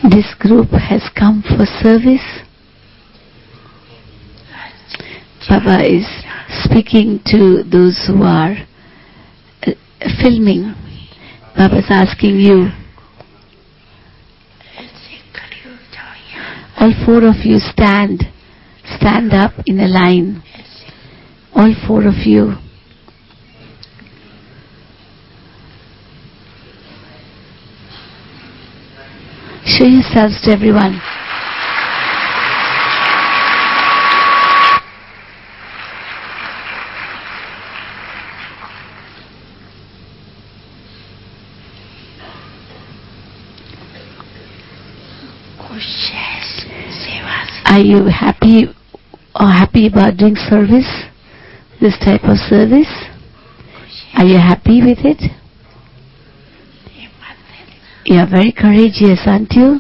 This group has come for service. Baba is speaking to those who are filming. Baba is asking you, all four of you stand up in a line. All four of you. Show yourselves to everyone. Are you happy about doing service? This type of service? Are you happy with it? You are very courageous, aren't you?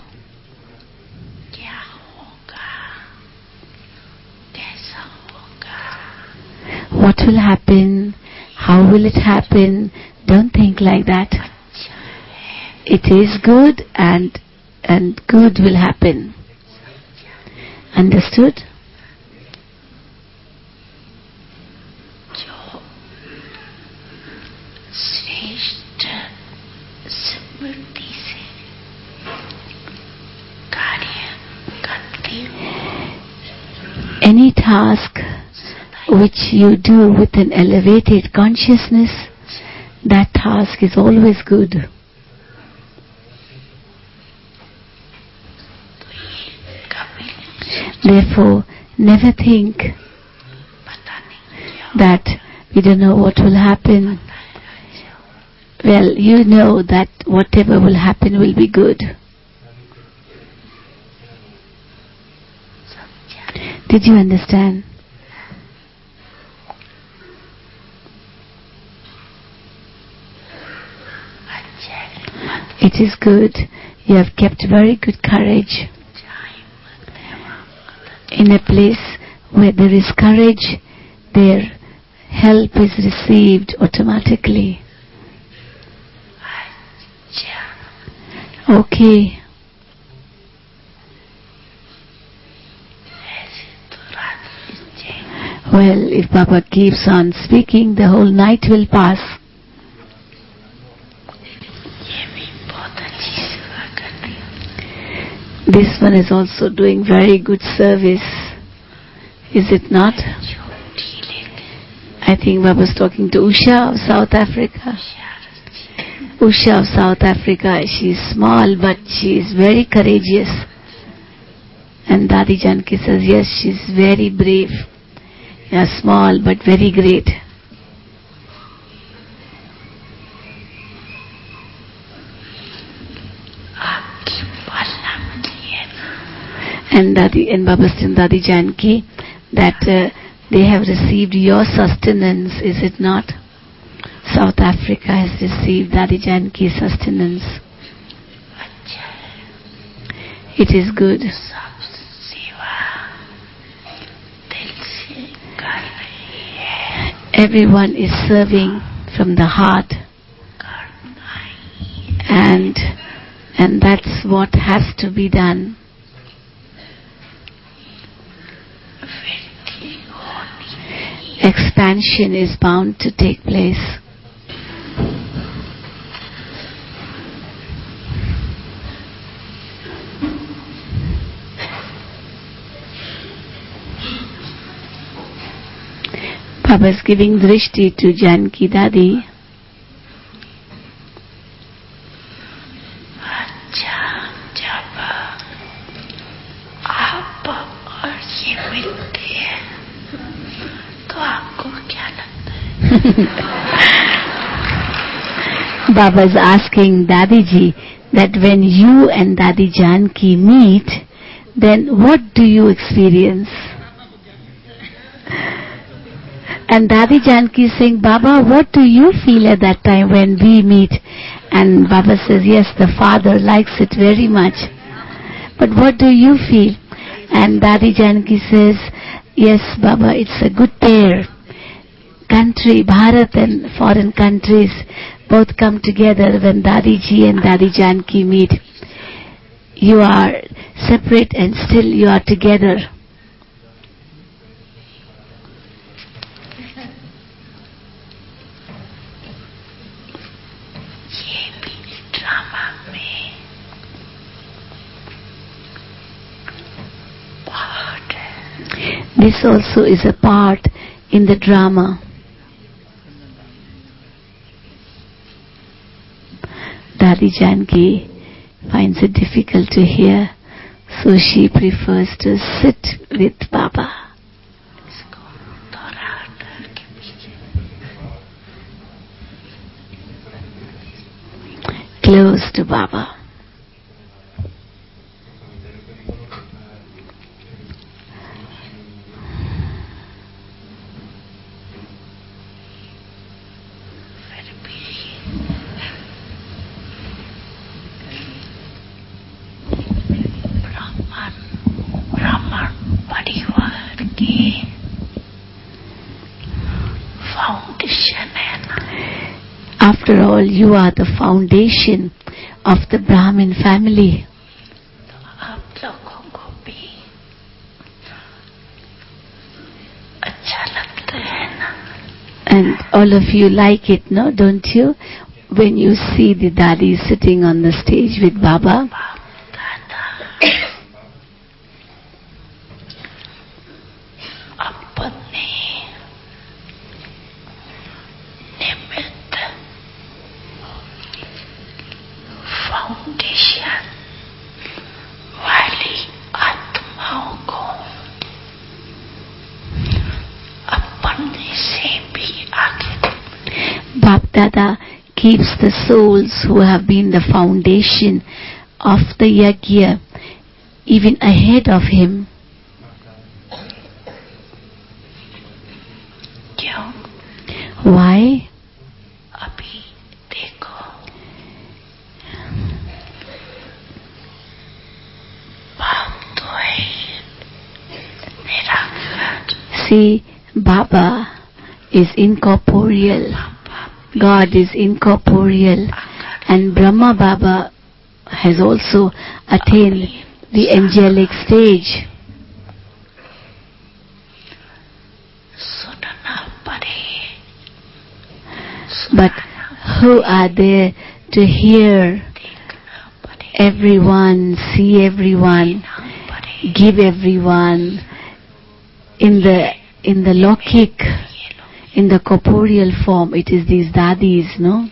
What will happen? How will it happen? Don't think like that. It is good and good will happen. Understood? Any task which you do with an elevated consciousness, that task is always good. Therefore, never think that we don't know what will happen. Well, you know that whatever will happen will be good. Did you understand? It is good. You have kept very good courage. In a place where there is courage, their help is received automatically. Okay. Well, if Baba keeps on speaking, the whole night will pass. This one is also doing very good service. Is it not? I think Baba was talking to Usha of South Africa. Usha of South Africa, she is small but she is very courageous. And Dadi Janki says, yes, she is very brave. Yeah, small but very great. And Baba and Dadi Janki, that they have received your sustenance, is it not? South Africa has received Dadi Janki's sustenance. It is good. Everyone is serving from the heart, and that's what has to be done. Expansion is bound to take place. Baba is giving drishti to Janki Dadi. Baba is asking Dadiji that when you and Dadi Janki meet, then what do you experience? And Dadi Janki is saying, Baba, what do you feel at that time when we meet? And Baba says, yes, the father likes it very much. But what do you feel? And Dadi Janki says, yes, Baba, it's a good pair. Country, Bharat and foreign countries both come together when Dadiji and Dadi Janki meet. you are separate and still you are together. This also is a part in the drama. Dadi Janki finds it difficult to hear, so she prefers to sit with Baba. Close to Baba. After all, you are the foundation of the Brahmin family. And all of you like it, no? Don't you? When you see the Dadi sitting on the stage with Baba. Bap-Dada keeps the souls who have been the foundation of the yajna even ahead of him. Why? See, Baba is incorporeal. God is incorporeal. And Brahma Baba has also attained the angelic stage. But who are there to hear everyone, see everyone, give everyone in the Lokik, in the corporeal form? It is these Dadis, no?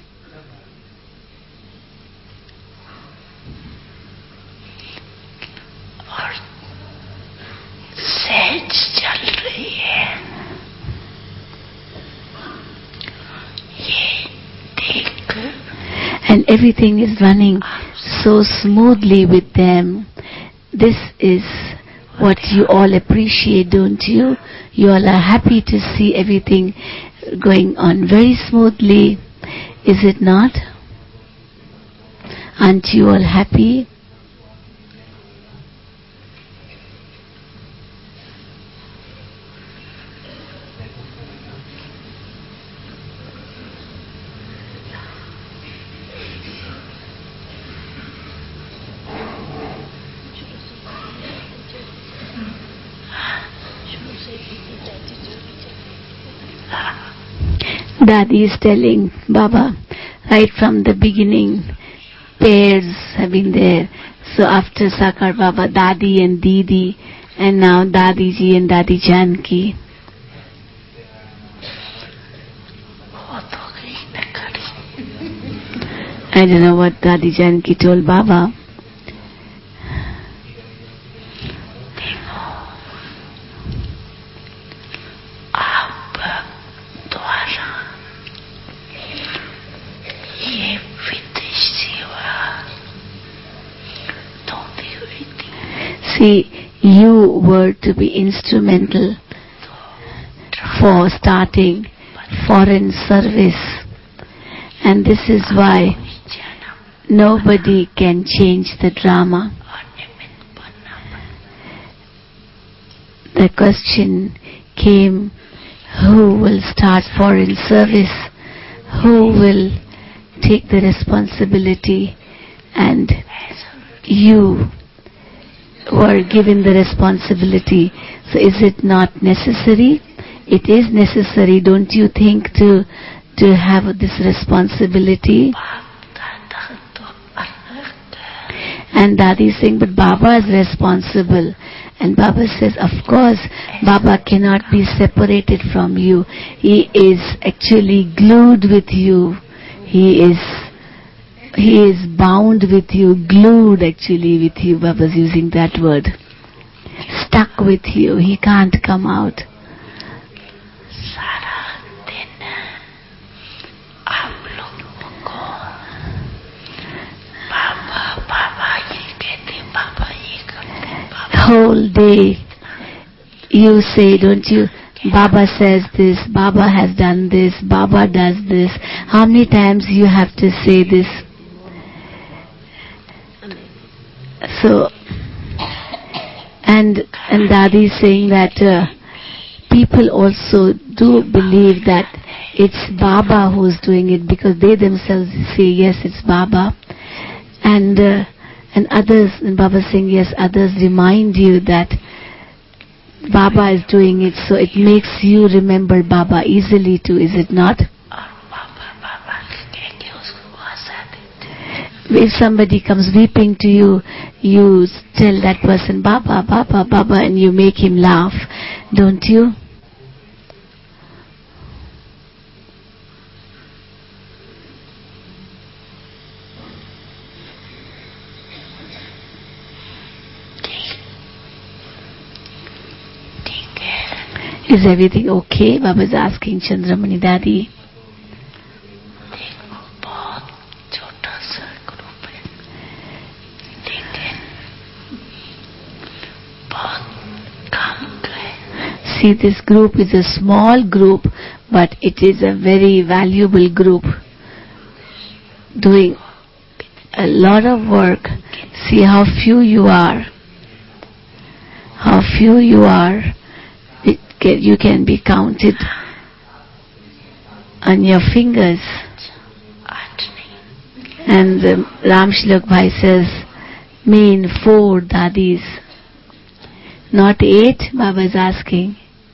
And everything is running so smoothly with them. This is what you all appreciate, don't you? You all are happy to see everything going on very smoothly, is it not? Aren't you all happy? Dadi is telling Baba, right from the beginning, pairs have been there. So after Sakar Baba, Dadi and Didi, and now Dadiji and Dadi Janki. I don't know what Dadi Janki told Baba. See, you were to be instrumental for starting foreign service, and this is why nobody can change the drama. The question came, who will start foreign service? Who will take the responsibility? And you were given the responsibility. So is it not necessary? It is necessary, don't you think, to have this responsibility? And Dadi is saying, but Baba is responsible. And Baba says, of course, Baba cannot be separated from you. He is actually glued with you. He is bound with you, glued actually with you. Baba's using that word. Stuck with you. He can't come out. Whole day you say, don't you, Baba says this, Baba has done this, Baba does this. How many times you have to say this? So, and Dadi is saying that people also do believe that it's Baba who's doing it, because they themselves say, yes, it's Baba. And others, and Baba saying, yes, others remind you that Baba is doing it, so it makes you remember Baba easily too, is it not? If somebody comes weeping to you, you tell that person, Baba, Baba, Baba, and you make him laugh, don't you? Is everything okay? Baba is asking Chandramani Dadi. See, this group is a small group, but it is a very valuable group, doing a lot of work. See how few you are. How few you are. You can be counted on your fingers. And Ram Shlok Bhai says, mean 4 dadis, not 8. Baba is asking.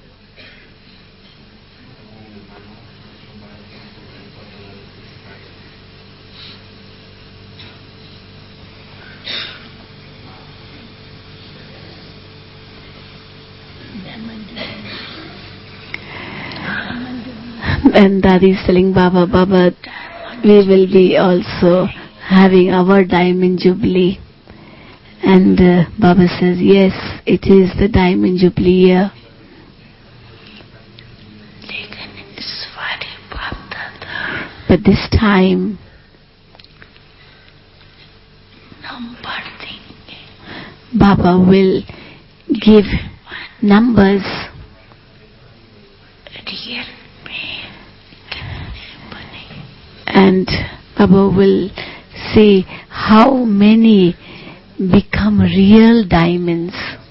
And Dadi is telling Baba, Baba, we will be also having our Diamond Jubilee. And Baba says, yes, it is the Diamond Jubilee year. But this time, Baba will give numbers. And Baba will say how many become real diamonds.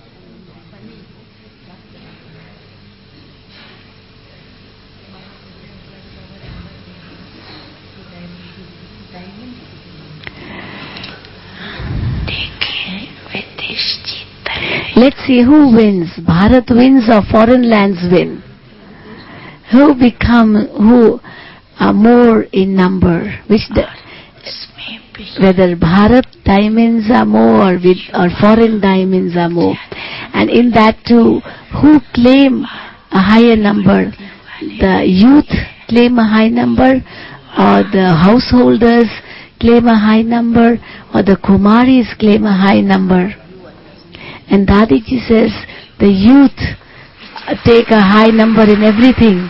Let's see who wins. Bharat wins or foreign lands win? Who are more in number? Whether Bharat diamonds are more or foreign diamonds are more. And in that too, who claim a higher number? The youth claim a high number, or the householders claim a high number, or the Kumaris claim a high number? And Dadiji says the youth take a high number in everything.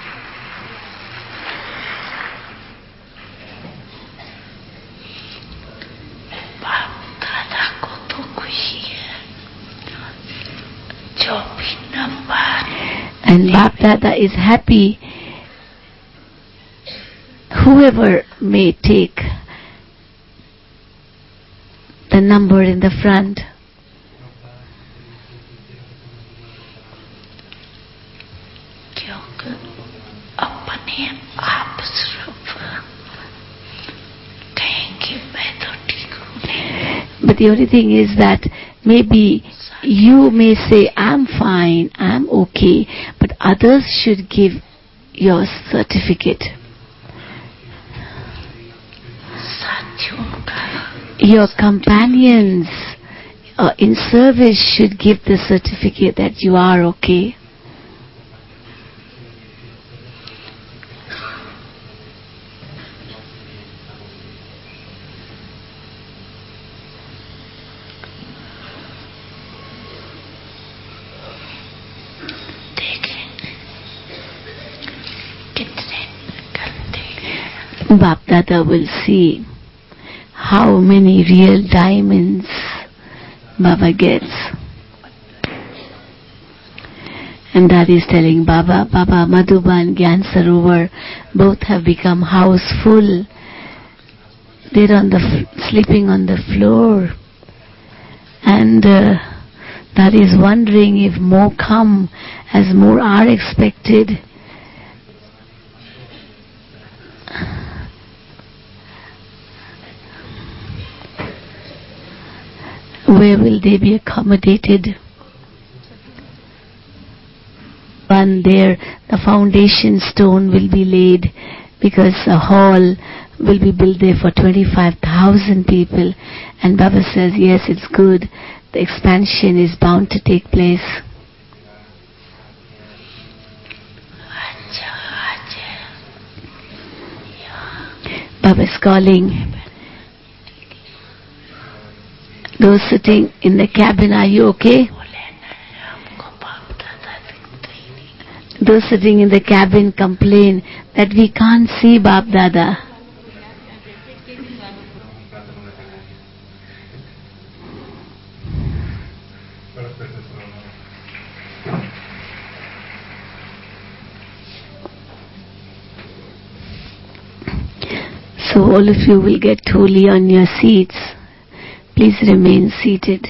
And Bap Dada is happy whoever may take the number in the front. But the only thing is that Maybe you may say, I'm fine, I'm okay, but others should give your certificate. Your companions in service should give the certificate that you are okay. Bap Dada will see how many real diamonds Baba gets. And Daddy is telling Baba, Madhuban, Gyan Sarovar, both have become houseful. They're sleeping on the floor. And Daddy is wondering if more come, as more are expected. Where will they be accommodated? One there, the foundation stone will be laid because a hall will be built there for 25,000 people. And Baba says, yes, it's good. The expansion is bound to take place. Baba is calling. Those sitting in the cabin, are you okay? Those sitting in the cabin complain that we can't see Bap Dada. So all of you will get truly on your seats. Please remain seated.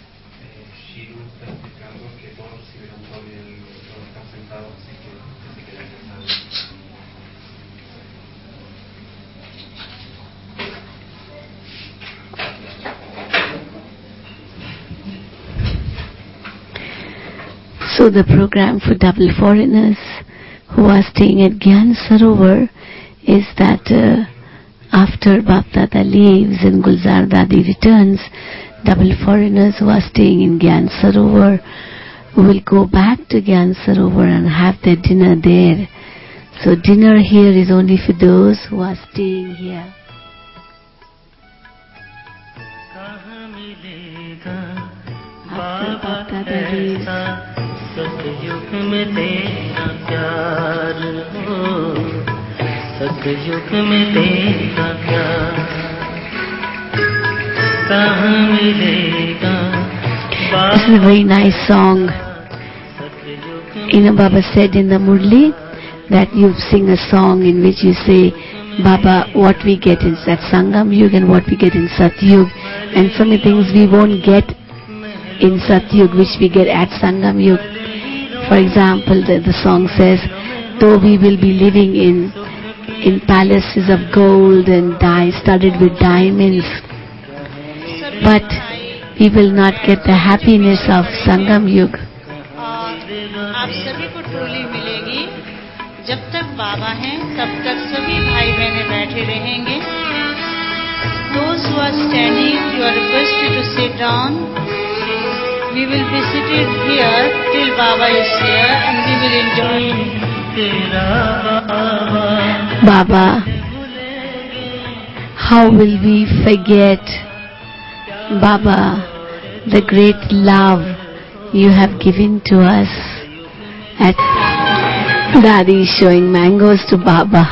So the program for double foreigners who are staying at Gyan Sarovar is that after Bap Dada leaves and Gulzar Dadi returns, double foreigners who are staying in Gyan Sarovar will go back to Gyan Sarovar and have their dinner there. So dinner here is only for those who are staying here. After Bap Dada leaves, सतयुग में तेरा प्यार कहाँ मिलेगा. This is a very nice song. Baba said in the Murli that you sing a song in which you say, Baba, what we get in that Sangam Yug and what we get in Satyug, and so many things we won't get in Satyug which we get at Sangam Yug. For example, the song says, though we will be living in palaces of gold and studded with diamonds, but we will not get the happiness of Sangam Yug. आप सभी को trolley मिलेगी. जब तक बाबा हैं तब तक सभी भाई बहनें बैठे रहेंगे. Those who are standing, you are requested to sit down. We will be seated here till Baba is here and we will enjoy. Baba, how will we forget, Baba, the great love you have given to us? At Daddy is showing mangoes to Baba.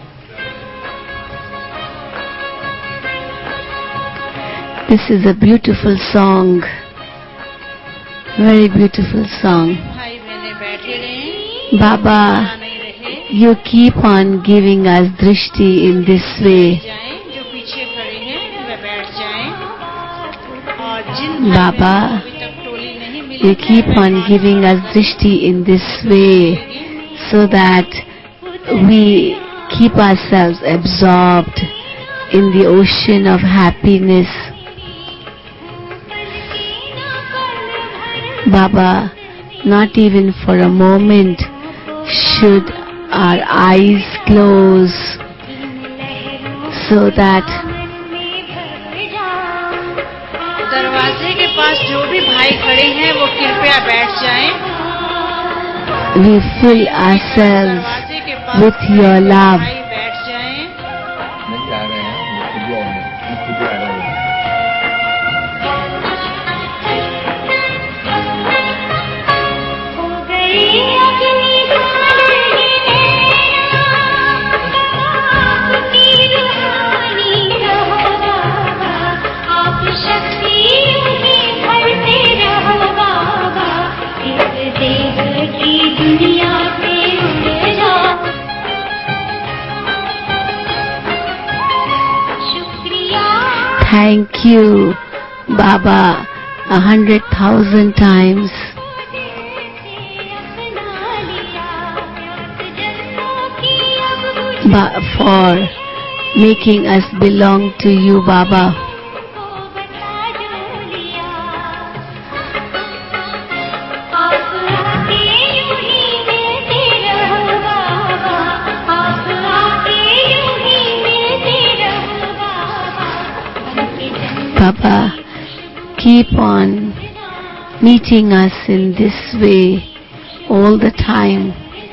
This is a beautiful song, very beautiful song. Baba, you keep on giving us drishti in this way. Baba, you keep on giving us drishti in this way so that we keep ourselves absorbed in the ocean of happiness. Baba, not even for a moment should our eyes close, so that दरवाजे के पास जो भी भाई खड़े हैं वो कृपया बैठ जाएं। we fill ourselves दरवाजे के पास with your love. भाई बैठ जाएं। नहीं आ रहे हैं, खुद ही आ रहे हैं। Thank you, Baba, 100,000 times. For making us belong to you, Baba. Baba, keep on meeting us in this way all the time.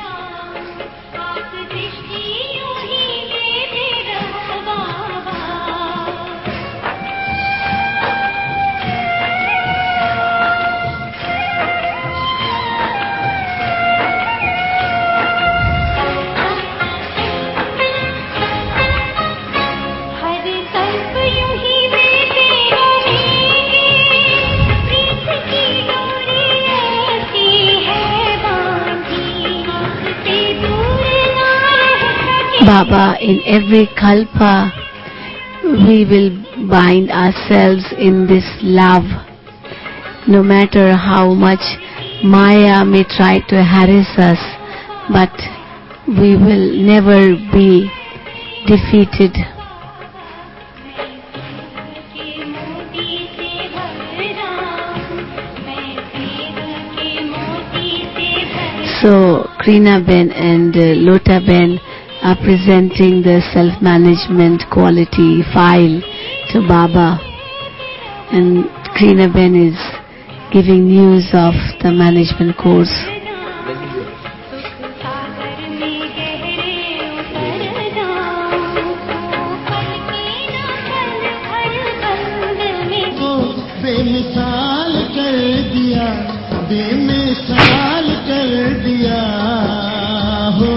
Baba, in every kalpa, we will bind ourselves in this love. No matter how much Maya may try to harass us, but we will never be defeated. So, Krina Ben and Lota Ben are presenting the self-management quality file to Baba, and Krina Ben is giving news of the management course. बेमिसाल कर दिया, बेमिसाल कर दिया हो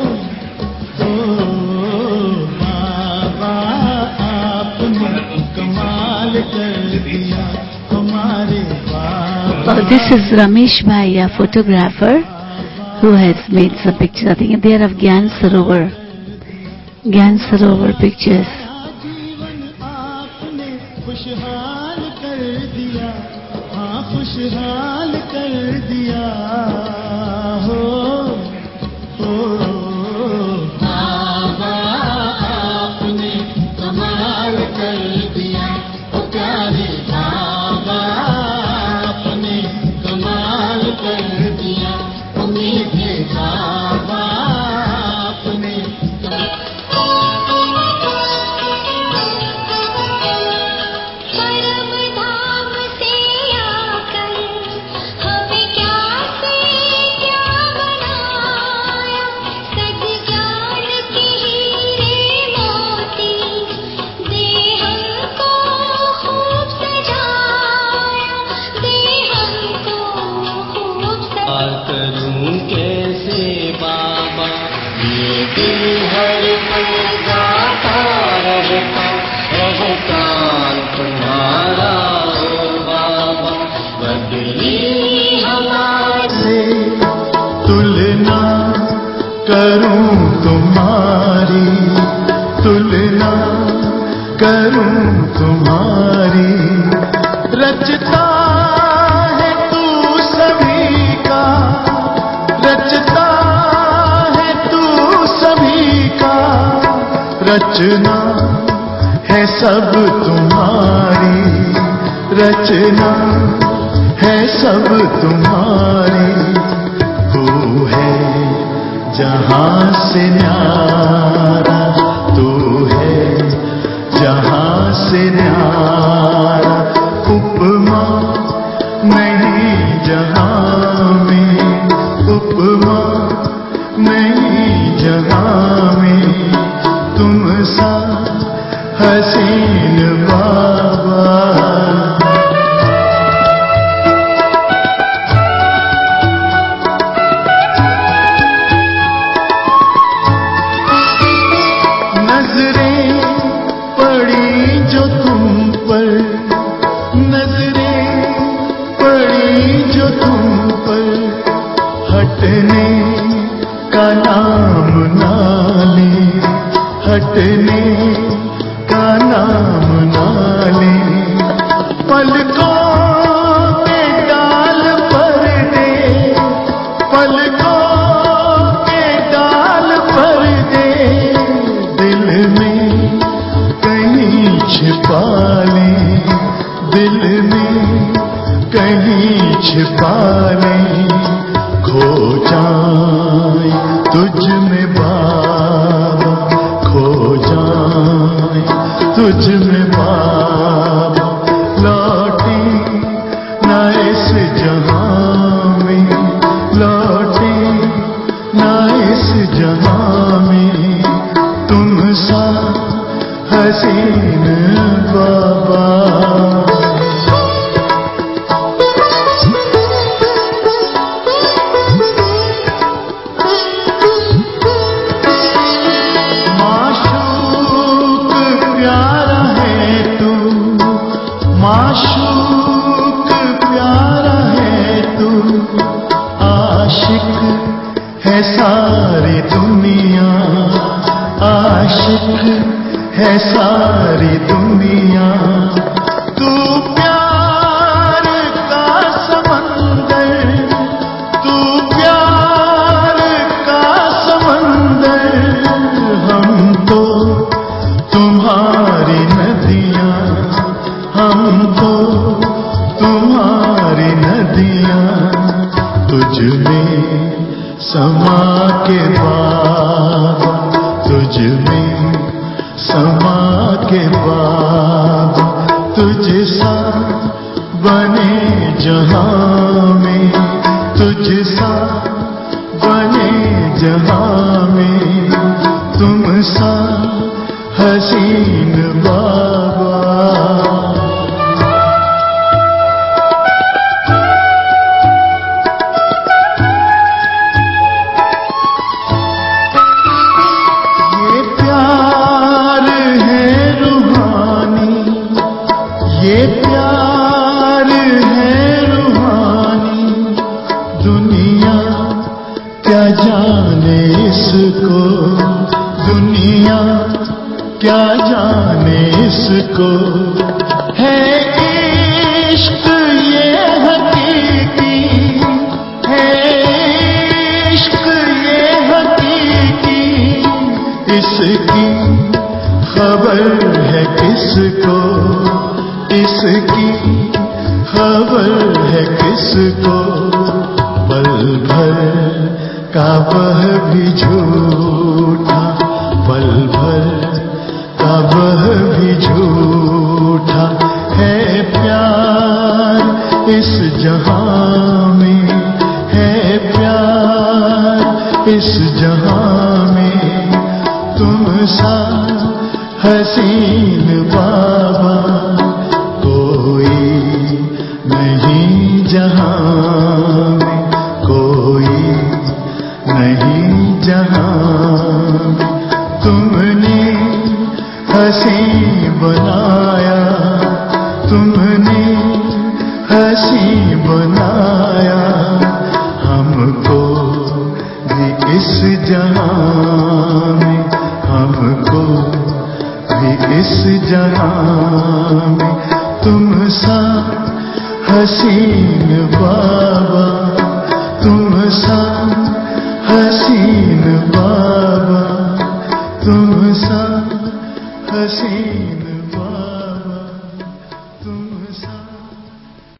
बाबा, आपने कमाल कर दिया हमारे बाबा। This is Ramesh Bhai, a photographer who has made some pictures. I think they are of Gyan Sarovar pictures. खुशहाल कर दिया, हाँ खुशहाल कर दिया हो बाबा, आपने कमाल कर दिया प्यारे बाबा, आपने कमाल कर दिया मीठे बाबा, आपने करूं कैसे बाबा, ये दिल हर पल गाता रहता एहसान तुम्हारा हो बाबा, बदली हमारे तुलना करूं तुम्हारी, तुलना करूं तुम्हारी, रचता है तू सभी का, रचता है तू सभी का, रचना है सब तुम्हारी, रचना है सब तुम्हारी। तू है जहां से न्यारा, तू है जहां से न्यारा। उपमा नहीं जहां में, उपमा नहीं जहां में, तुम सा हसीन बाबा। नजरें पड़ी जो तुम पर, नजरें पड़ी जो तुम पर, हटने का नाम ना ले, हटने का नाम ना ले। पलकों के डाल पर दे, पलकों के डाल पर दे, दिल में कहीं छिपा ले, दिल में कहीं छिपा ले। खो जाए तुझ में बाबा, खो जाए तुझ में बाबा। लौटे ना इस जहां में, लौटे ना इस जहां में, तुम सा हसीन बाबा। माशूक प्यारा है तू, आशिक है सारी दुनिया, आशिक है सारी दुनिया। तू प्यार का समंदर, तू प्यार का समंदर, हम तो तुम्हारी नदियां, हम तो तुम्हारी नदियां। तुझ में समा के बाबा, तुझ में समा के बाबा, तुझ सा बने जहां में, तुझ सा बने जहां में, तुम सा हसीन बाबा। ये प्यार है रूहानी, ये प्यार है रूहानी। दुनिया क्या जाने इसको, दुनिया क्या जाने इसको। है इश्क ये हकीकी, है इश्क ये हकीकी। इसकी खबर है किसको, इसकी खबर है किसको। पल भर का वह भी झूठा, पल भर का वह भी झूठा है। प्यार इस जहां में, है प्यार इस जहां में, तुम सा हसीन बाबा कोई नहीं जहां में, कोई नहीं जहां में। तुमने हंसी बनाया, तुमने हंसी बनाया, हमको भी इस जहां में, हमको भी इस जहां में। तुम सा हसीन बाबा, तुम सा हसीन बाबा, तुम सा हसीन